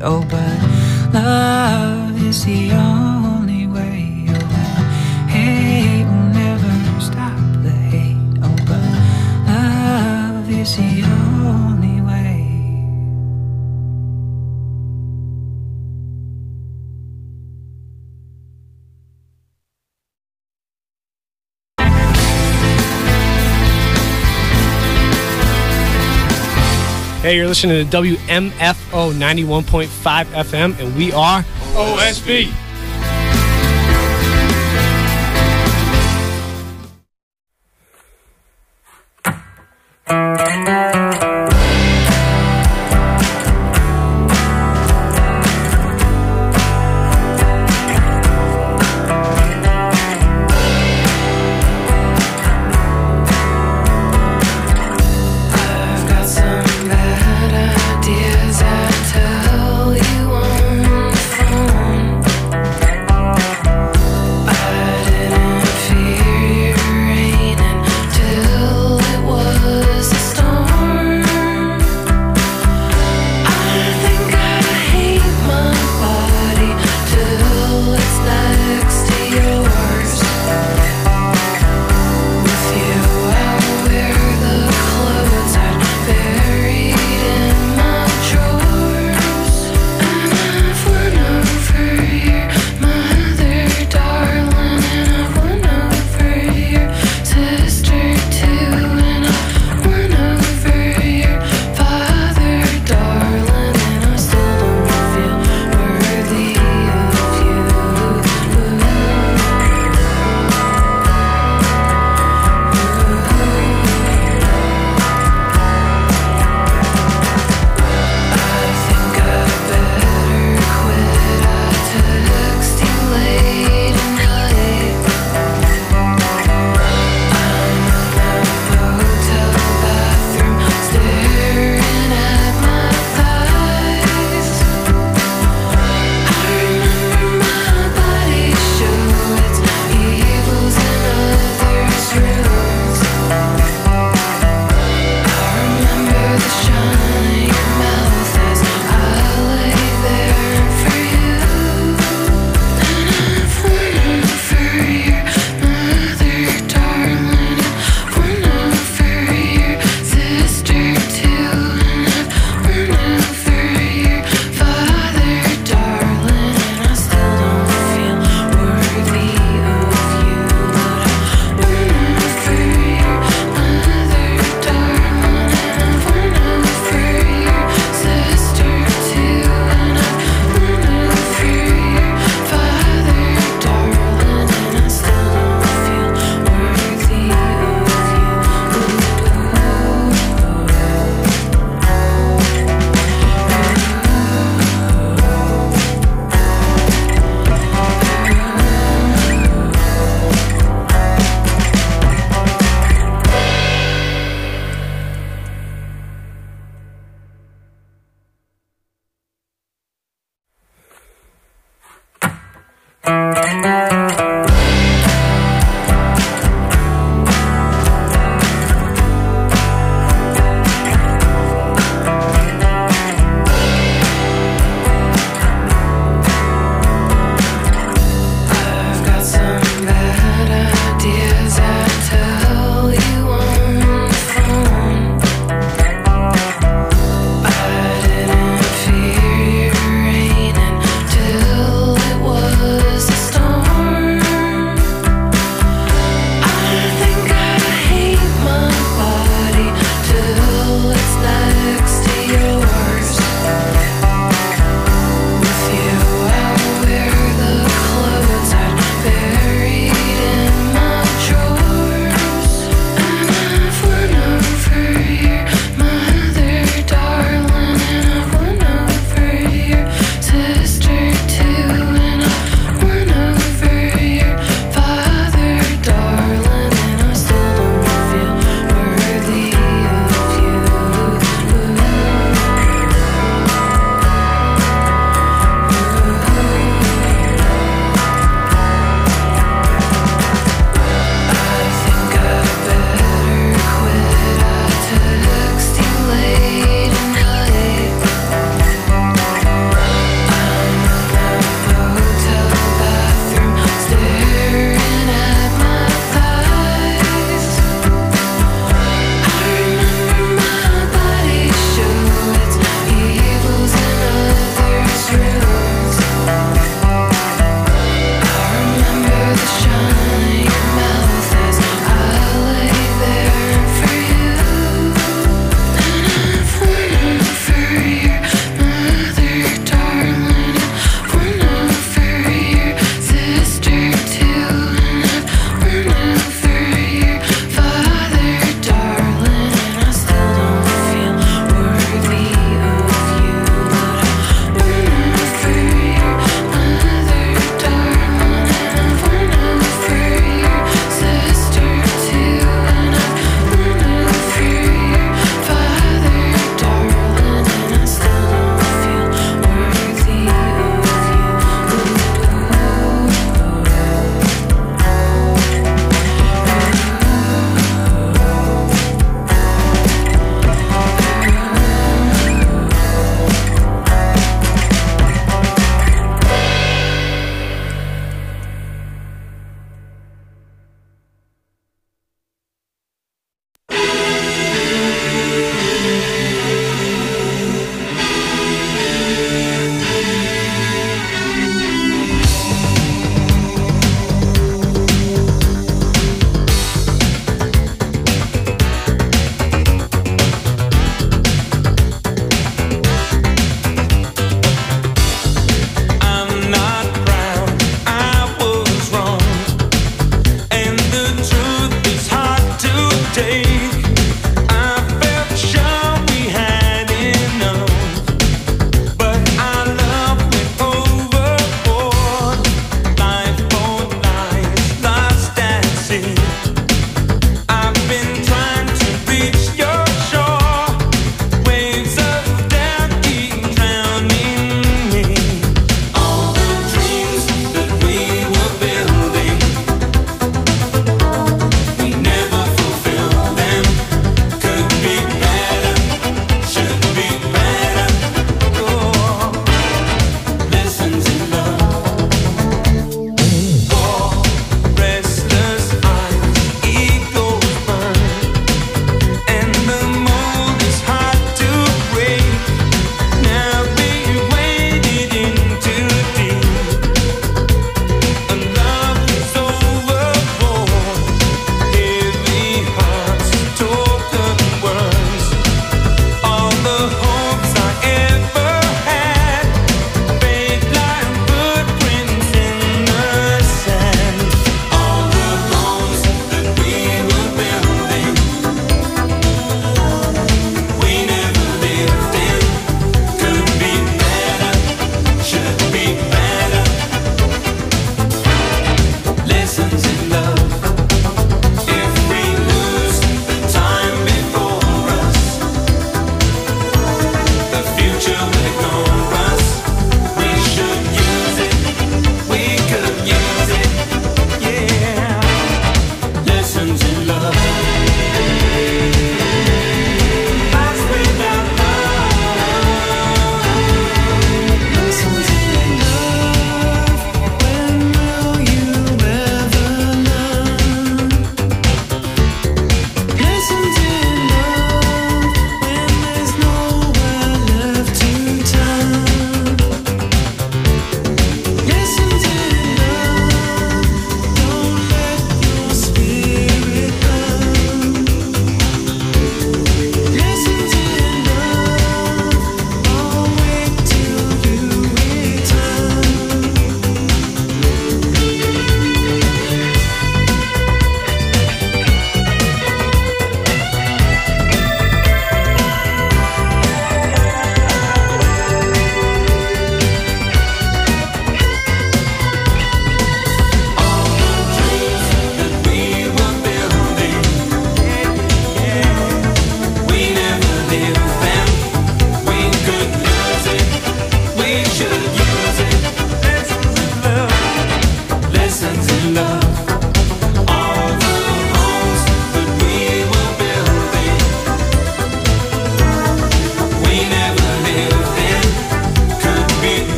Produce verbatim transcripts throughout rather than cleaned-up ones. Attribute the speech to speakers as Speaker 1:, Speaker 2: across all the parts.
Speaker 1: Oh, but love is the only way. Oh, and hate will never stop the hate. Oh, but love is the only way.
Speaker 2: Hey, you're listening to W M F O ninety-one point five F M, and we are O S B.
Speaker 3: Storm.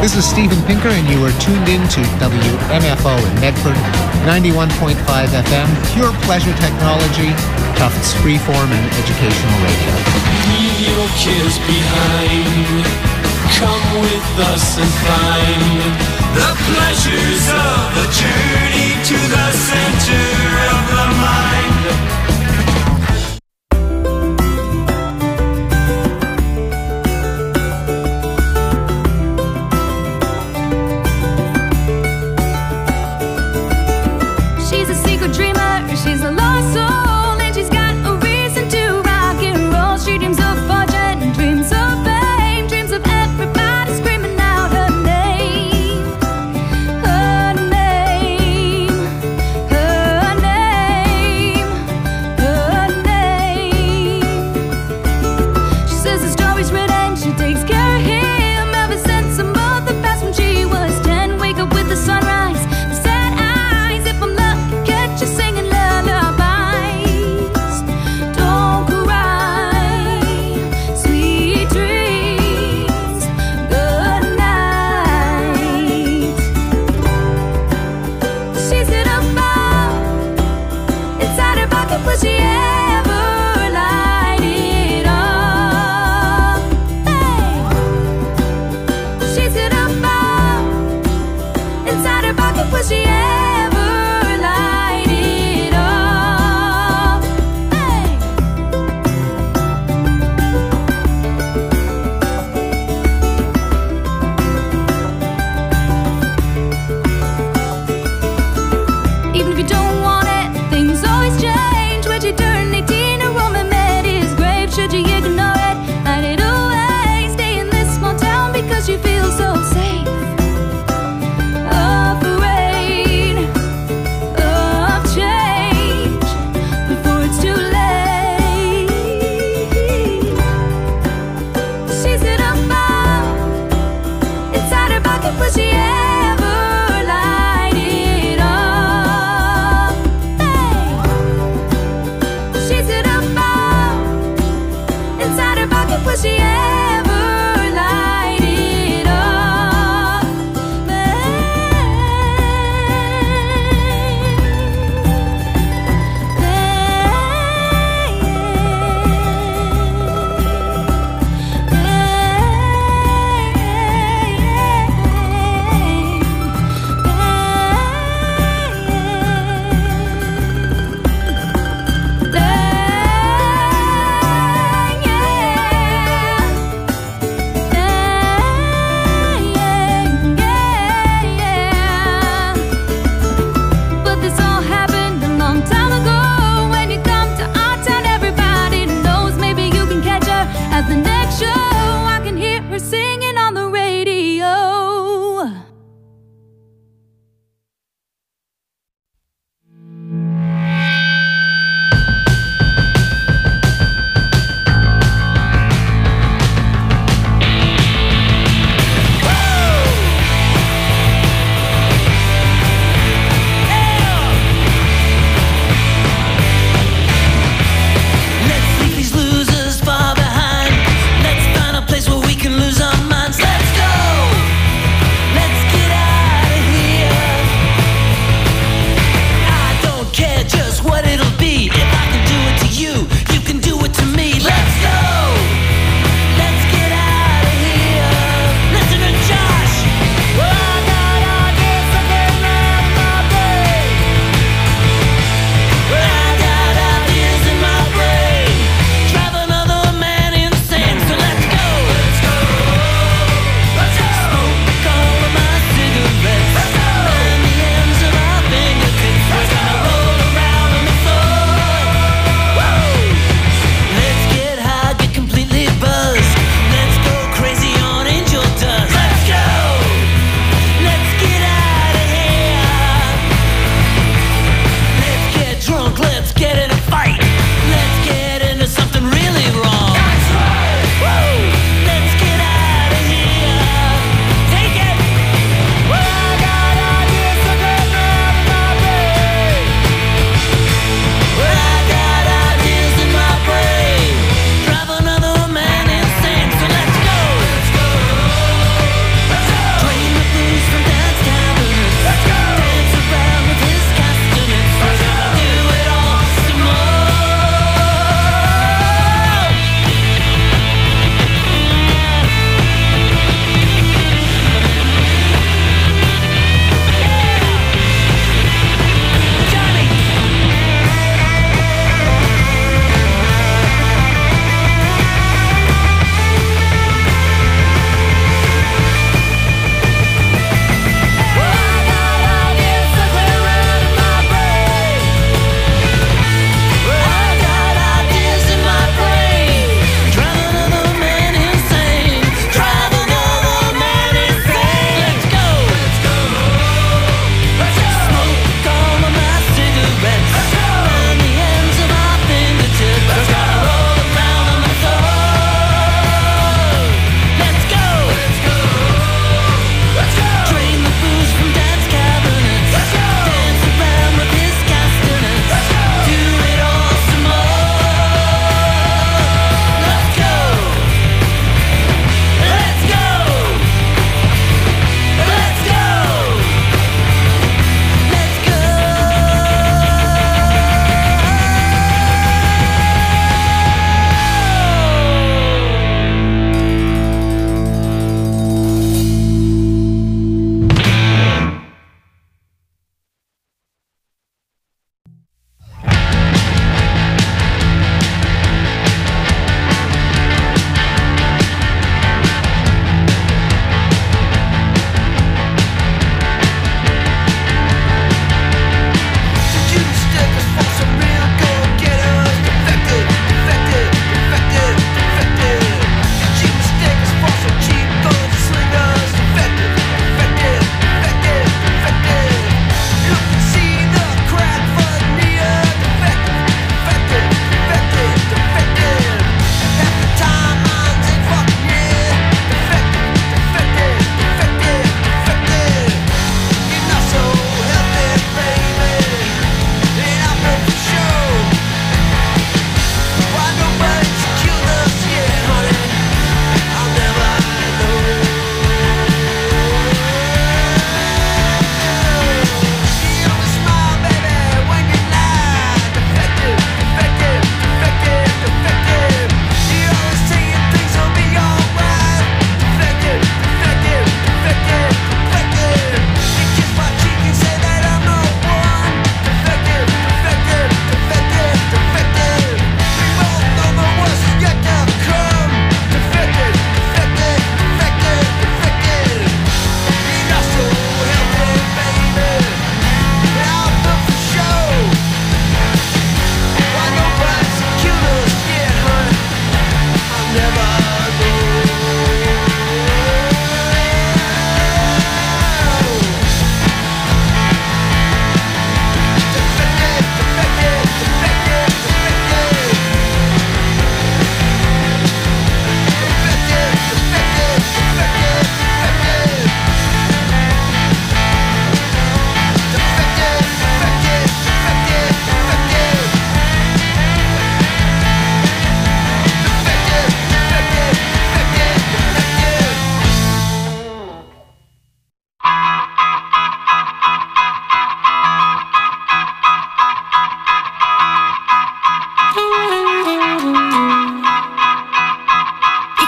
Speaker 3: This is Steven Pinker, and you are tuned in to W M F O in Medford, ninety-one point five F M, pure pleasure technology, Tufts freeform and educational radio.
Speaker 4: Leave your cares behind. Come with us and find the pleasures of the journey to the center of the mind.
Speaker 5: She's a lost soul and she's got a reason to rock and roll. She dreams of fortune and dreams of fame, dreams of everybody screaming out her name, her name, her name, her name. She says the story's written, she takes care of him ever since her mother passed when she was ten. Wake up with the sunrise, the sad eyes, if I'm lucky, catch you singing. Was she ever light it up? Hey, she's got a bomb inside her pocket. Was she ever light it up? Hey. Even if you don't want it, things always change. When she turned eighteen, a woman met his grave. Should you ignore it, hide it away? Stay in this small town because you feel so safe. Afraid of change before it's too late. She's got a bomb inside her pocket. Was she ever light it up? She's got a bomb inside her pocket. Was she ever light it up?
Speaker 6: Let's leave these losers far behind. Let's find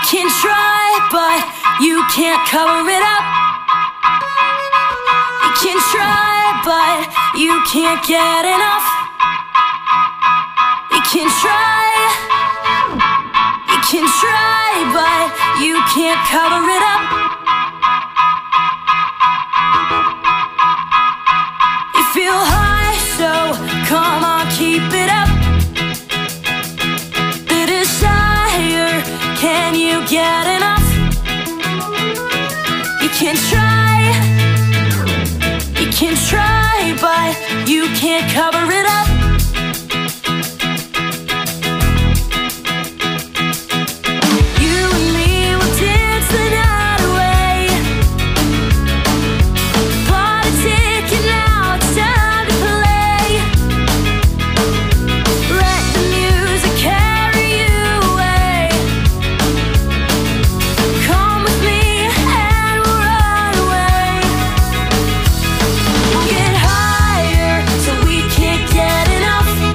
Speaker 5: can try, but you can't cover it up. You can try, but you can't get enough. You can try, you can try, but you can't cover it up. You feel high, so come on, keep it up. The desire, can you get enough? You can try, you can try, but you can't cover it up. You and me will dance the night away. Bought a ticket, now it's time to play. Let the music carry you away. Come with me and we'll run away. We'll get higher so we can't get enough.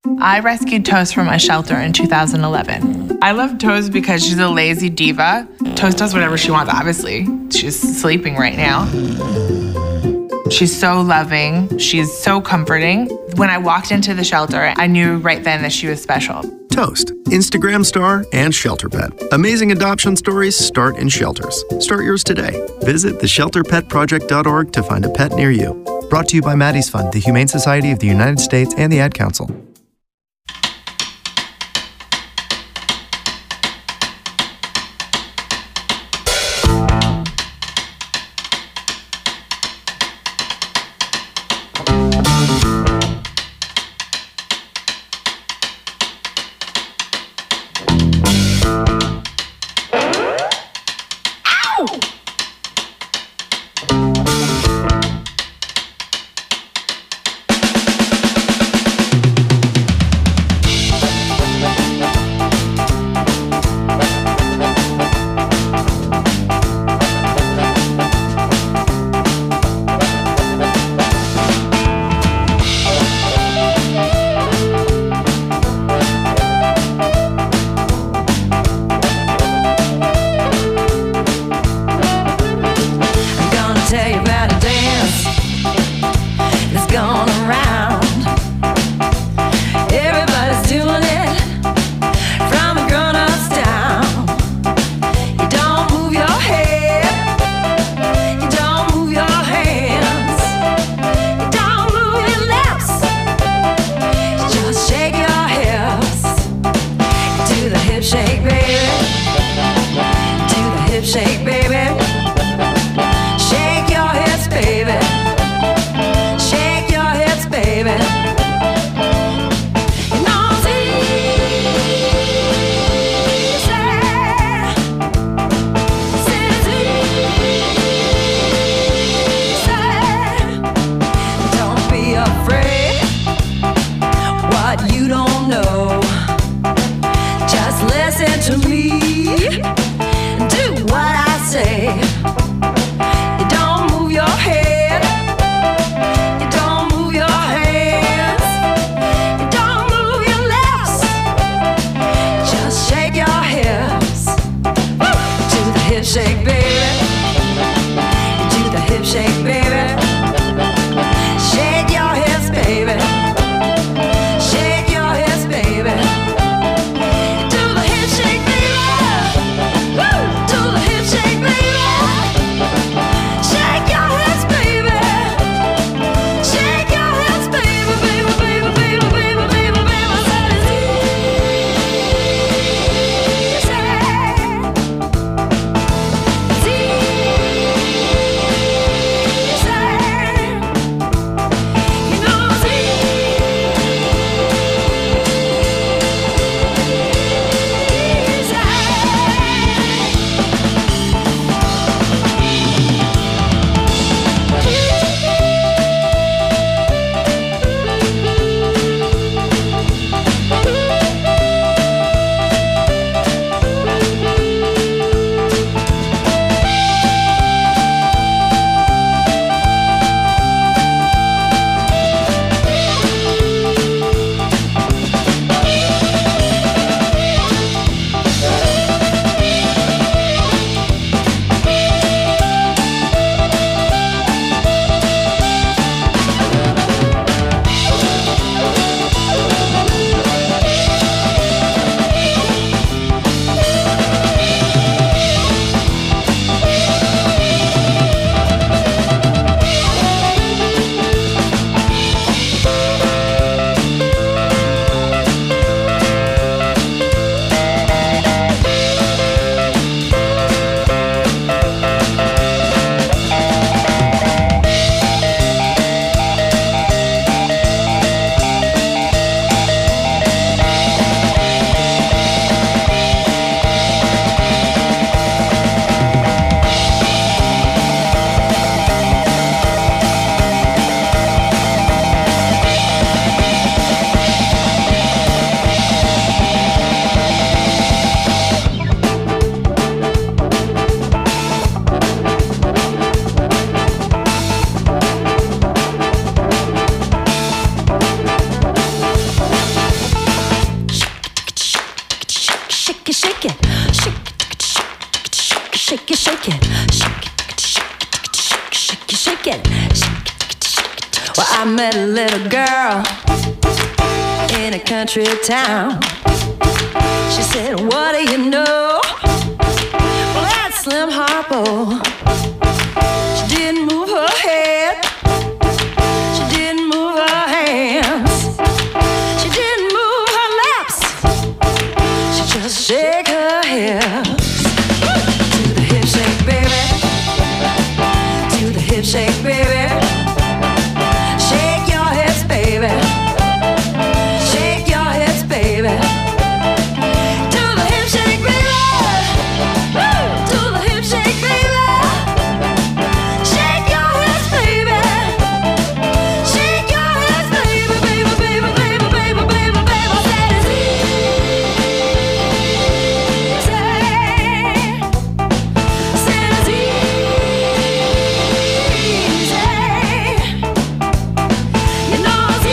Speaker 6: I rescued Toast from a shelter in two thousand eleven. I love Toast because she's a lazy diva. Toast does whatever she wants, obviously. She's sleeping right now. She's so loving. She's so comforting. When I walked into the shelter, I knew right then that she was special.
Speaker 7: Toast, Instagram star and shelter pet. Amazing adoption stories start in shelters. Start yours today. Visit the shelter pet project dot org to find a pet near you. Brought to you by Maddie's Fund, the Humane Society of the United States, and the Ad Council.
Speaker 8: shake it, shake it, shake it, shake it. Well, I met a little girl in a country town. She said, what do you know? Well, that's Slim Harpo. She didn't move her head. She didn't move her hands. She didn't move her lips. She just shake her hips. To the hip shake, baby. To the hip shake, baby. Shake your hips, baby. Shake your hips, baby. To the hip shake, baby. To the hip shake, baby. Shake your hips, baby. Shake your hips, baby, baby, baby, baby, baby, baby, baby. That is easy. That is easy. You know it's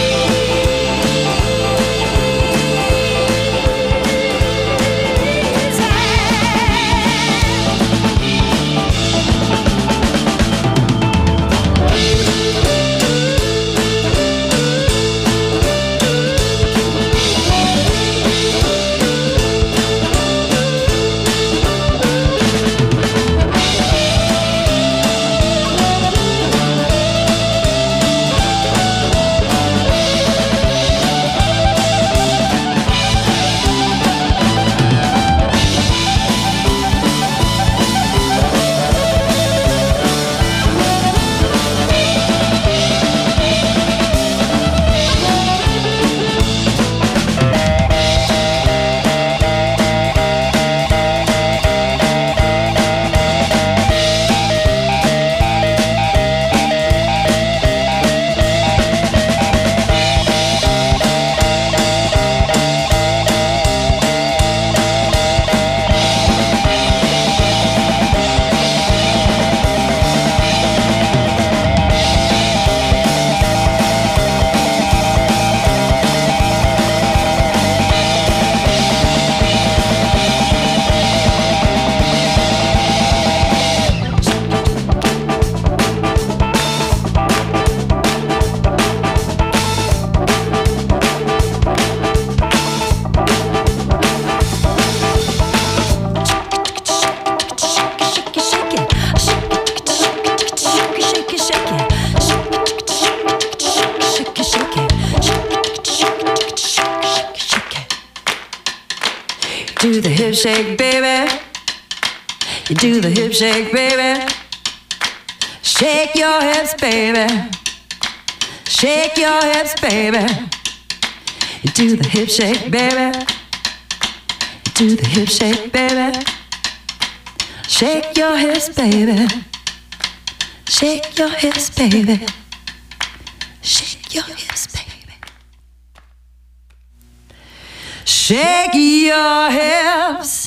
Speaker 8: do the hip shake, baby. You do the hip shake, baby. Shake your hips, baby. Shake your hips, baby. You do the hip shake, baby. You do the hip shake, baby. Shake your hips, baby. Shake your hips, baby. Shake your hips, baby. Shake your hips,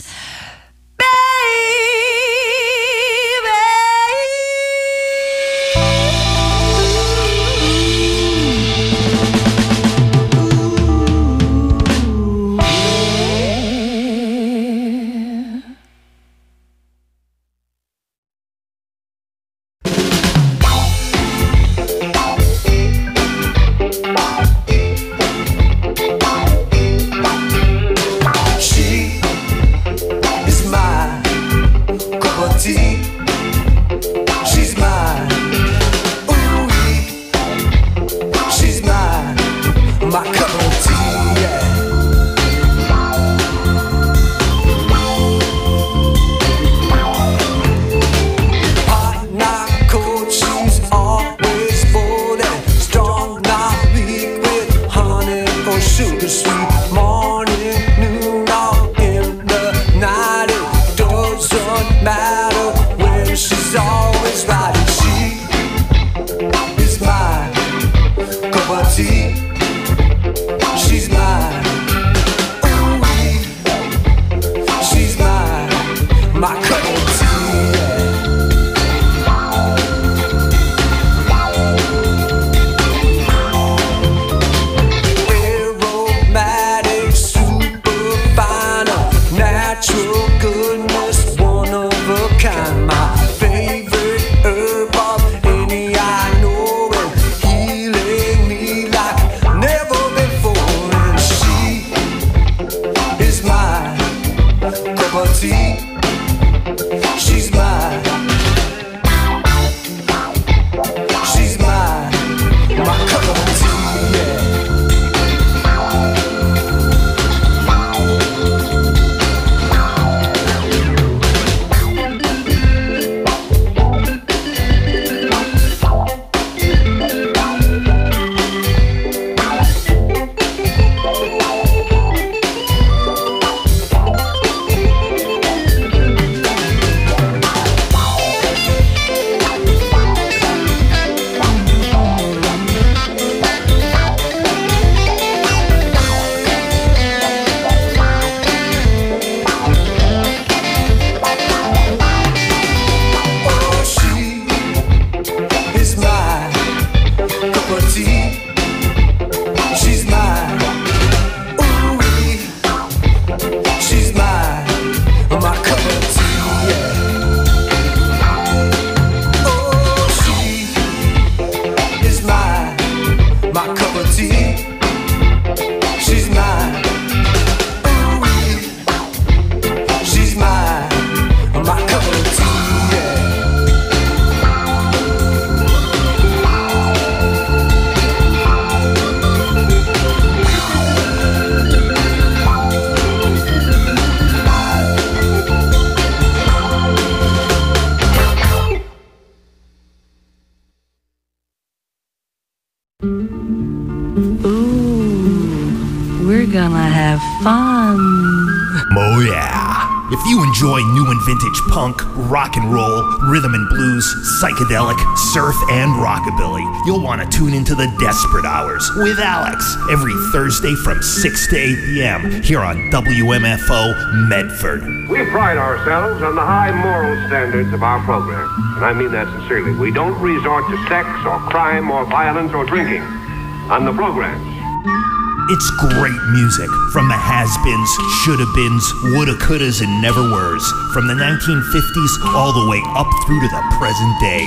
Speaker 9: gonna have fun.
Speaker 10: Oh yeah. If you enjoy new and vintage punk, rock and roll, rhythm and blues, psychedelic, surf, and rockabilly, you'll want to tune into the Desperate Hours with Alex every Thursday from six to eight p.m. here on W M F O Medford.
Speaker 11: We pride ourselves on the high moral standards of our program, and I mean that sincerely. We don't resort to sex or crime or violence or drinking on the programs.
Speaker 10: It's great music from the has-beens, shoulda-beens, woulda-couldas, and never-weres, from the nineteen fifties all the way up through to the present day.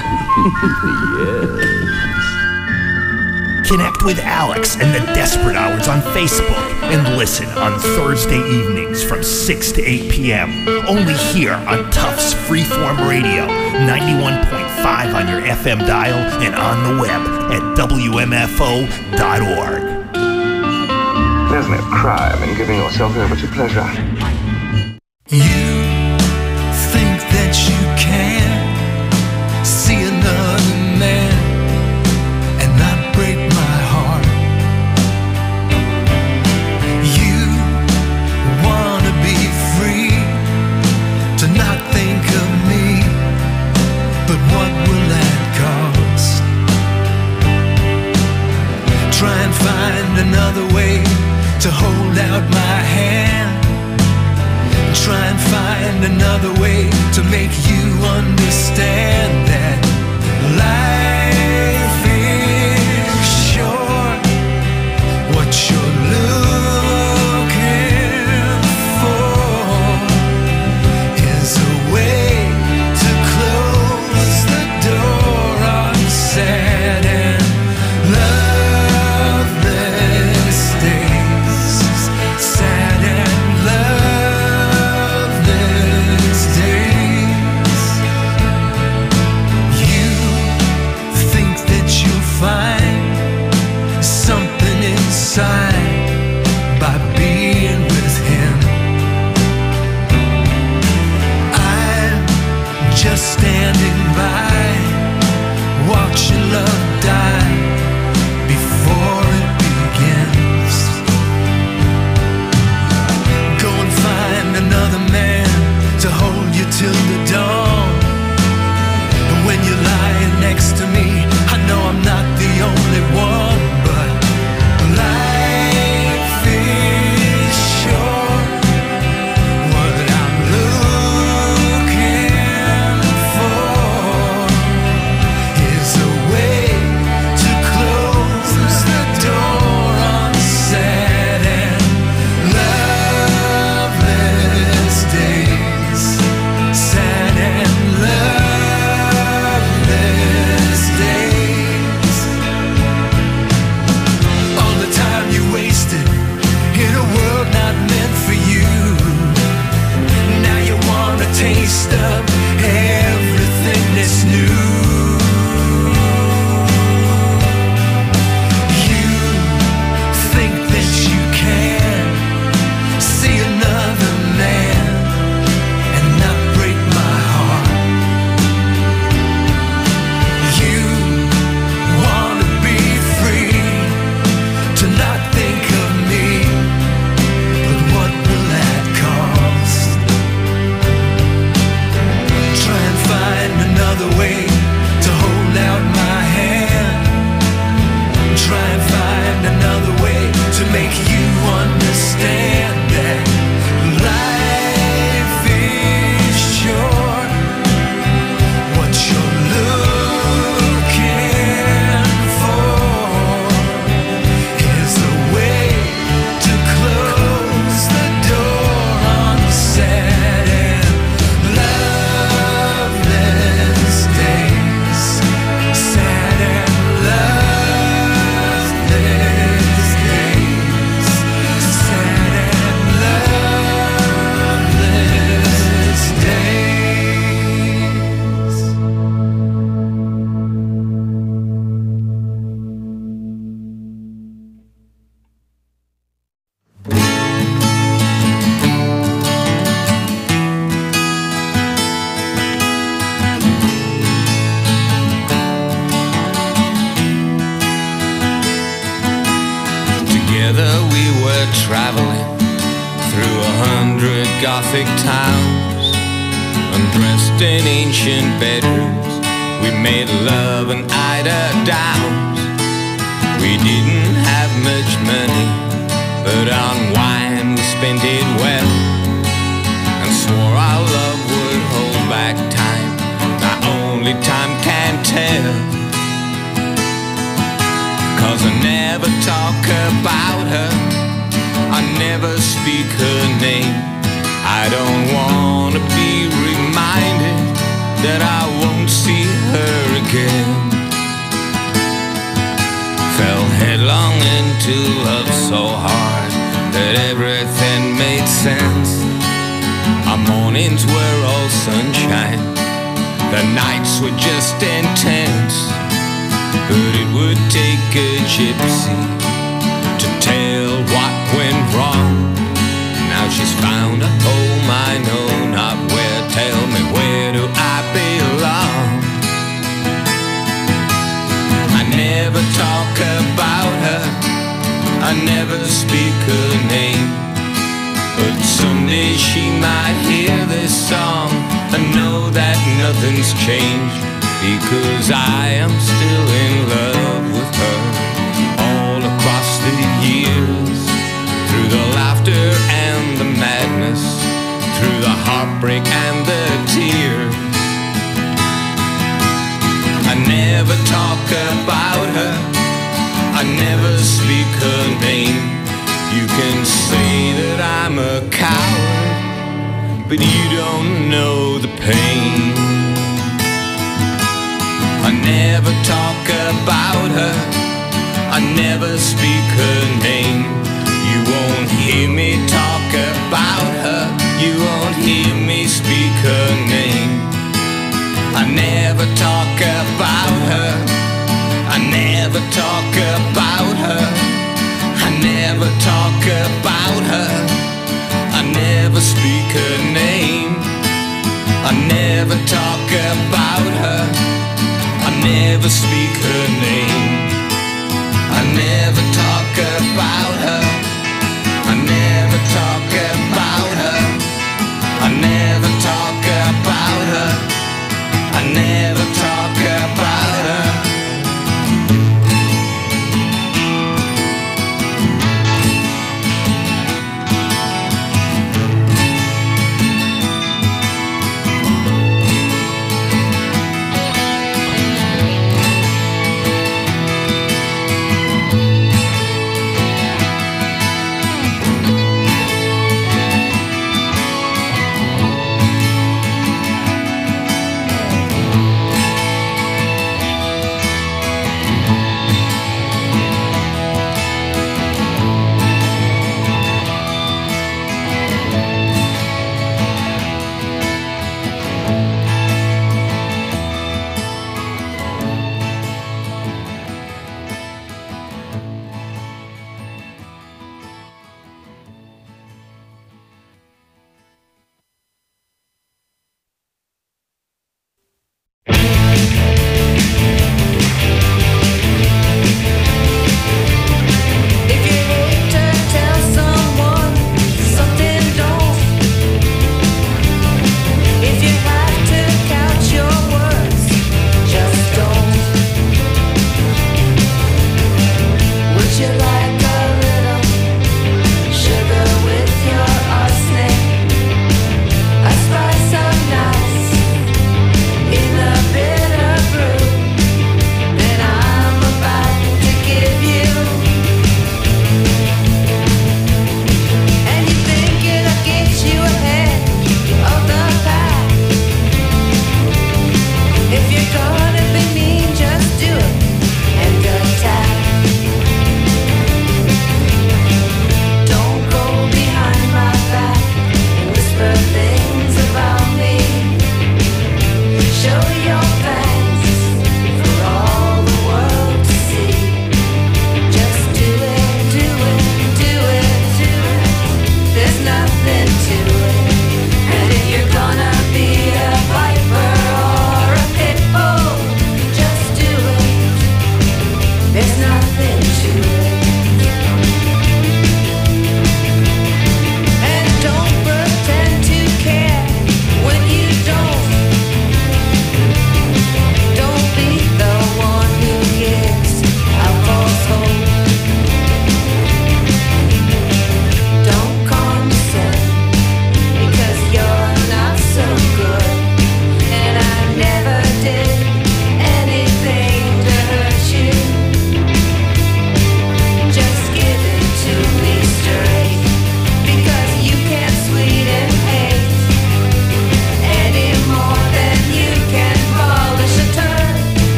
Speaker 10: Yes. Connect with Alex and the Desperate Hours on Facebook and listen on Thursday evenings from six to eight p.m. only here on Tufts Freeform Radio, ninety-one point five on your F M dial and on the web at W M F O dot org.
Speaker 12: There's no crime in giving yourself over to pleasure.
Speaker 4: You think that you can see another man and not break my heart. You wanna be free to not think of me, but what will that cost? Try and find another way to hold out my hand. Try and find another way to make you understand that life is short. What you're looking for is a way to close the door on sad and loveless days. Sad and loveless days. You think that you'll find something inside by being with him. I'm just standing by, watching love die before it begins. Go and find another man to hold you till the dawn. And when you're lying next to me, I know I'm not the only one, but life is short. What I'm looking for were traveling through a hundred Gothic towns, undressed in ancient bedrooms. We made love and eider downs. We didn't have much money, but on wine we spent it well, and swore our love would hold back time. Now only time can tell, 'cause I never talk about her, I never speak her name. I don't wanna be reminded that I won't see her again. Fell headlong into love so hard that everything made sense. Our mornings were all sunshine, the nights were just intense. But it would take a gypsy to tell what went wrong. Now she's found a home I know not where. Tell me, where do I belong? I never talk about her, I never speak her name, but someday she might hear this song and know that nothing's changed, because I am still in love with her. All across the years, through the laughter and the madness, through the heartbreak and the tears, I never talk about her, I never speak her name. You can say that I'm a coward, but you don't know the pain. I never talk about her, I never speak her name. You won't hear me talk about her, you won't hear me speak her name. I never talk about her, I never talk about her, I never talk about her, I never speak her name. I never talk about her, I never speak her name. I never talk about her, I never talk about her, I never talk about her, I never talk about her.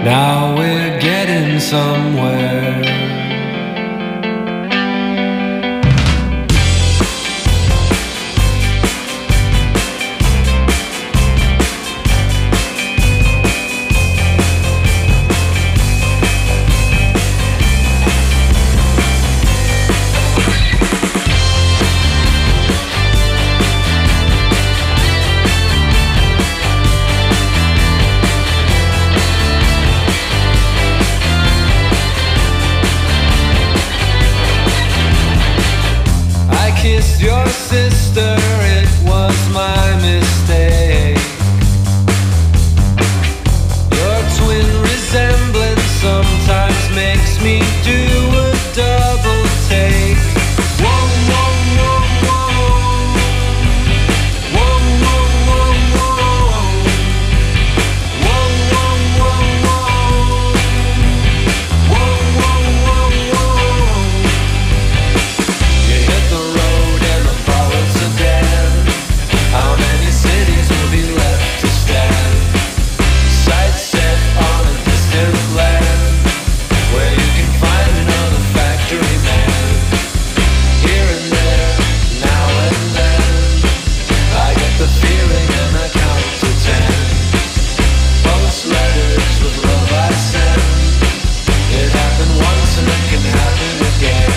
Speaker 4: Now we're getting somewhere. Kissed your sister, it was my mistake. Your twin resemblance sometimes makes me do a double take. Whoa, whoa, whoa, whoa. Whoa, whoa, whoa, whoa. Whoa, whoa, whoa, whoa. Whoa, whoa, whoa, whoa. You hit the road and the bullets are dead. How many cities will be left to stand? Sights set on a distant land, where you can find another factory man. Here and there, now and then, I get the feeling and I count to ten. Post letters with love I send. It happened once and it can happen again.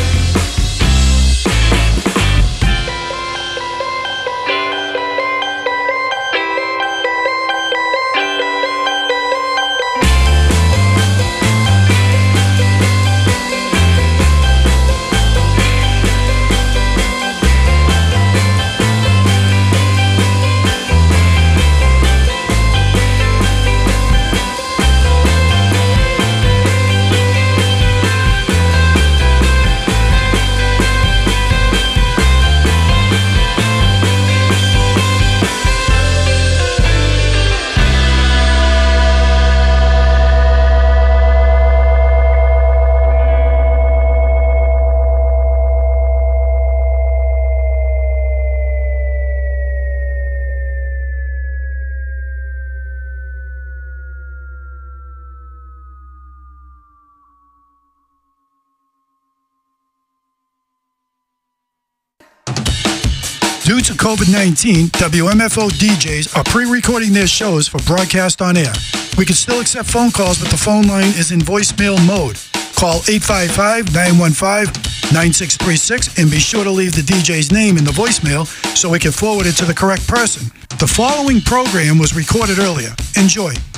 Speaker 13: Due to COVID nineteen, W M F O D Js are pre-recording their shows for broadcast on air. We can still accept phone calls, but the phone line is in voicemail mode. Call eight five five, nine one five, nine six three six and be sure to leave the D J's name in the voicemail so we can forward it to the correct person. The following program was recorded earlier. Enjoy.